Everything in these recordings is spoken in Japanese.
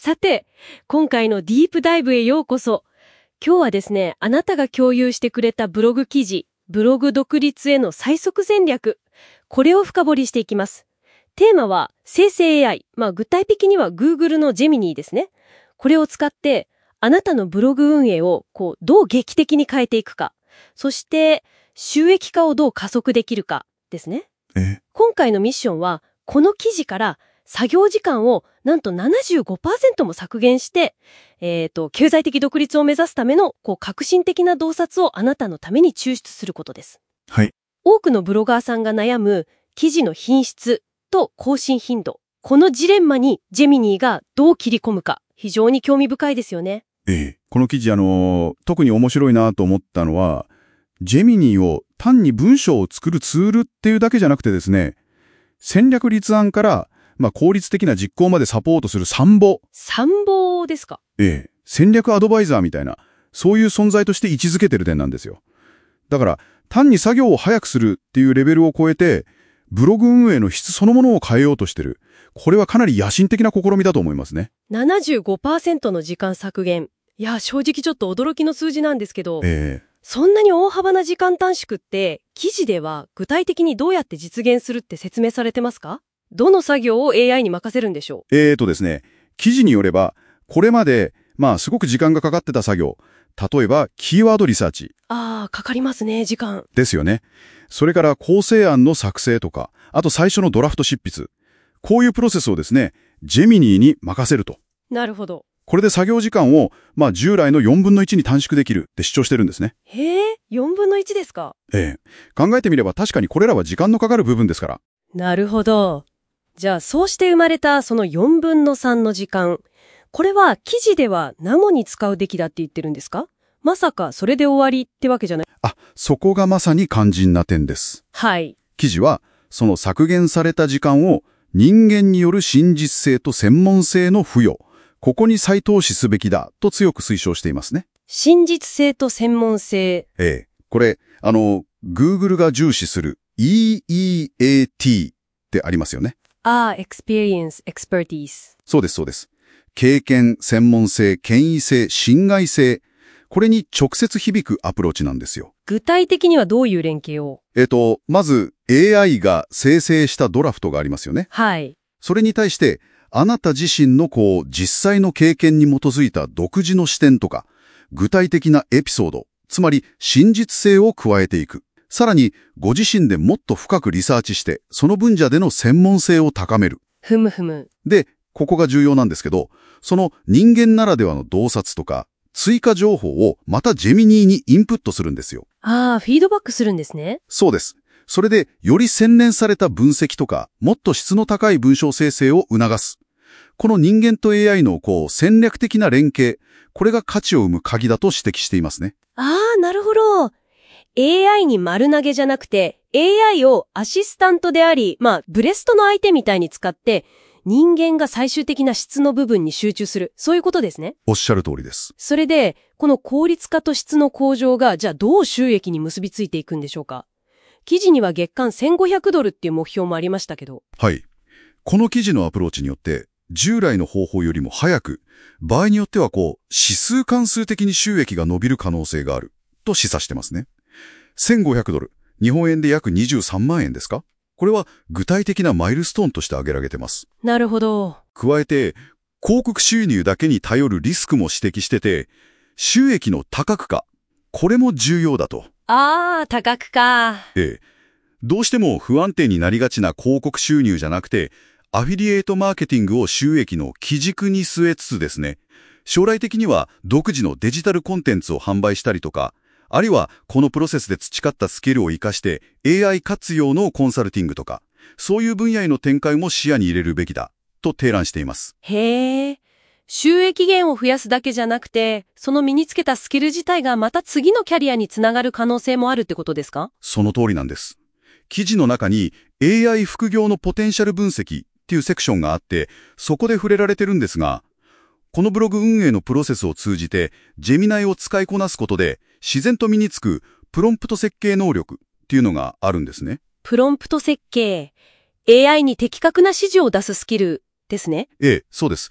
さて、今回のディープダイブへようこそ。今日はですね、あなたが共有してくれたブログ記事、ブログ独立への最速戦略。これを深掘りしていきます。テーマは生成 AI。具体的には Google のジェミニーですね。これを使って、あなたのブログ運営をどう劇的に変えていくか。そして、収益化をどう加速できるかですね。今回のミッションは、この記事から作業時間をなんと 75% も削減して、経済的独立を目指すための革新的な洞察をあなたのために抽出することです。 はい。 多くのブロガーさんが悩む記事の品質と更新頻度。このジレンマにジェミニーがどう切り込むか、非常に興味深いですよね。 この記事特に面白いなと思ったのは、ジェミニーを単に文章を作るツールっていうだけじゃなくてですね、戦略立案から、効率的な実行までサポートする参謀。 参謀ですか？ 戦略アドバイザーみたいな、そういう存在として位置づけてる点なんですよ。だから、単に作業を早くするっていうレベルを超えて、ブログ運営の質そのものを変えようとしてる。これはかなり野心的な試みだと思いますね。 75% の時間削減。いや、正直ちょっと驚きの数字なんですけど、そんなに大幅な時間短縮って、記事では具体的にどうやって実現するって説明されてますか？どの作業を AI に任せるんでしょう？ ですね、記事によれば、これまで、すごく時間がかかってた作業、例えば、キーワードリサーチ。 かかりますね、時間。 ですよね。それから構成案の作成とか、あと最初のドラフト執筆。こういうプロセスをですね、ジェミニーに任せると。 なるほど。 これで作業時間を、従来の4分の1に短縮できるって主張してるんですね。 4分の1ですか？ 考えてみれば確かにこれらは時間のかかる部分ですから。 なるほど。じゃあ、そうして生まれたその4分の3の時間。これは記事では何に使うべきだって言ってるんですか？まさかそれで終わりってわけじゃない？ そこがまさに肝心な点です。 はい。 記事は、その削減された時間を人間による真実性と専門性の付与、ここに再投資すべきだと強く推奨していますね。 真実性と専門性。 これ、Google が重視する EEAT ってありますよね。 experience, expertise。 そうです、そうです。経験、専門性、権威性、信頼性。これに直接響くアプローチなんですよ。 具体的にはどういう連携を？ まず AI が生成したドラフトがありますよね。 はい。 それに対して、あなた自身の実際の経験に基づいた独自の視点とか、具体的なエピソード、つまり真実性を加えていく。さらに、ご自身でもっと深くリサーチして、その分野での専門性を高める。 ふむふむ。 で、ここが重要なんですけど、その人間ならではの洞察とか、追加情報をまたジェミニーにインプットするんですよ。 フィードバックするんですね。 そうです。それで、より洗練された分析とか、もっと質の高い文章生成を促す。この人間と AI の戦略的な連携、これが価値を生む鍵だと指摘していますね。 なるほど。AI に丸投げじゃなくて、AI をアシスタントであり、ブレストの相手みたいに使って、人間が最終的な質の部分に集中する。そういうことですね。 おっしゃる通りです。 それで、この効率化と質の向上が、じゃあどう収益に結びついていくんでしょうか？記事には月間$1,500っていう目標もありましたけど。 はい。この記事のアプローチによって、従来の方法よりも早く、場合によっては指数関数的に収益が伸びる可能性がある、と示唆してますね。$1,500、日本円で約23万円ですか？これは具体的なマイルストーンとして挙げられてます。 なるほど。 加えて、広告収入だけに頼るリスクも指摘してて、収益の多角化、これも重要だと。 多角化。 どうしても不安定になりがちな広告収入じゃなくて、アフィリエイトマーケティングを収益の基軸に据えつつですね、将来的には独自のデジタルコンテンツを販売したりとか、あるいはこのプロセスで培ったスキルを活かして AI 活用のコンサルティングとか、そういう分野への展開も視野に入れるべきだと提案しています。 収益源を増やすだけじゃなくて、その身につけたスキル自体がまた次のキャリアにつながる可能性もあるってことですか？ その通りなんです。記事の中に AI 副業のポテンシャル分析っていうセクションがあって、そこで触れられてるんですが、このブログ運営のプロセスを通じて、ジェミナイを使いこなすことで、自然と身につくプロンプト設計能力っていうのがあるんですね。 プロンプト設計。AI に的確な指示を出すスキルですね。 そうです。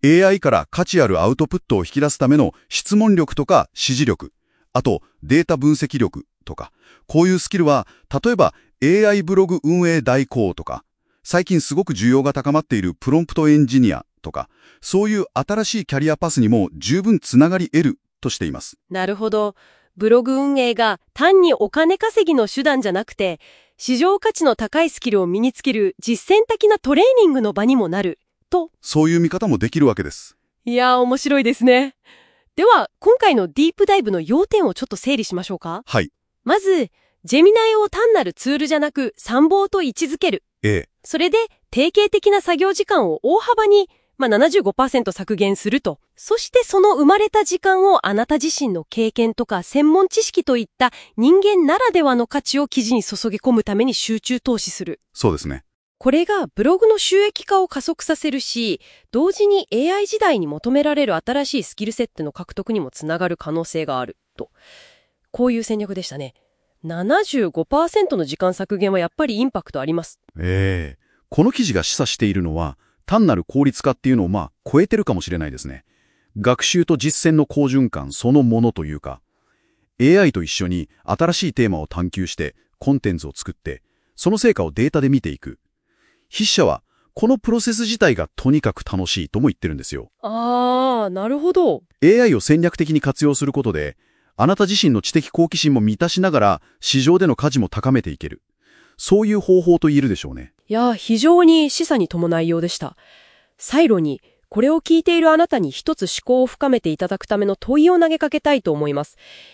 AI から価値あるアウトプットを引き出すための質問力とか指示力、あとデータ分析力とか、こういうスキルは、例えば AI ブログ運営代行とか、最近すごく需要が高まっているプロンプトエンジニアとか、そういう新しいキャリアパスにも十分つながり得るとしています。 なるほど。ブログ運営が単にお金稼ぎの手段じゃなくて、市場価値の高いスキルを身につける実践的なトレーニングの場にもなると。 そういう見方もできるわけです。 いやー、面白いですね。では、今回のディープダイブの要点をちょっと整理しましょうか。 はい。 まず、ジェミナイを単なるツールじゃなく参謀と位置づける。それで、定型的な作業時間を大幅に、75% 削減すると。そしてその生まれた時間をあなた自身の経験とか専門知識といった人間ならではの価値を記事に注ぎ込むために集中投資する。 そうですね。 これがブログの収益化を加速させるし、同時に AI 時代に求められる新しいスキルセットの獲得にもつながる可能性があると。こういう戦略でしたね。75% の時間削減はやっぱりインパクトあります。 この記事が示唆しているのは、単なる効率化っていうのを超えてるかもしれないですね。学習と実践の好循環そのものというか、AI と一緒に新しいテーマを探求してコンテンツを作って、その成果をデータで見ていく。筆者は、このプロセス自体がとにかく楽しいとも言ってるんですよ。 なるほど。 AI を戦略的に活用することで、あなた自身の知的好奇心も満たしながら、市場での価値も高めていける。そういう方法と言えるでしょうね。 いや、非常に示唆に伴いようでした。最後に、これを聞いているあなたに一つ思考を深めていただくための問いを投げかけたいと思います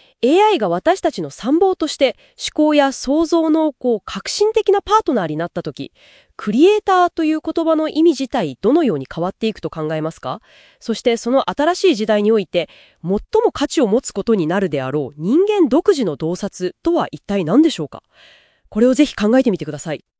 。AI が私たちの参謀として思考や想像の革新的なパートナーになったとき、クリエイターという言葉の意味自体どのように変わっていくと考えますか？そしてその新しい時代において最も価値を持つことになるであろう人間独自の洞察とは一体何でしょうか？これをぜひ考えてみてください。